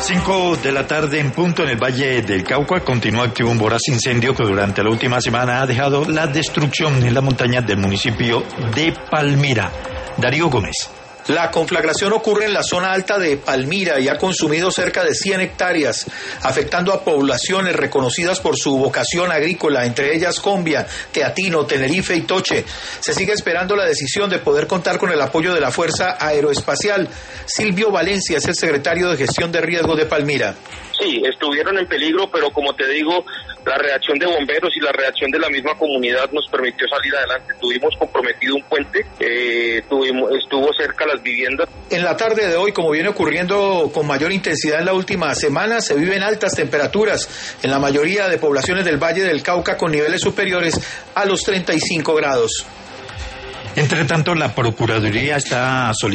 5 de la tarde en punto en el Valle del Cauca continúa activo un voraz incendio que durante la última semana ha dejado la destrucción en las montañas del municipio de Palmira. Darío Gómez. La conflagración ocurre en la zona alta de Palmira y ha consumido cerca de 100 hectáreas, afectando a poblaciones reconocidas por su vocación agrícola, entre ellas Combia, Teatino, Tenerife y Toche. Se sigue esperando la decisión de poder contar con el apoyo de la Fuerza Aeroespacial. Silvio Valencia es el secretario de Gestión de Riesgos de Palmira. Sí, estuvieron en peligro, pero como te digo, la reacción de bomberos y la reacción de la misma comunidad nos permitió salir adelante. Tuvimos comprometido un puente, estuvo cerca las viviendas. En la tarde de hoy, como viene ocurriendo con mayor intensidad en la última semana, se viven altas temperaturas en la mayoría de poblaciones del Valle del Cauca con niveles superiores a los 35 grados. Entre tanto, la Procuraduría está solicitando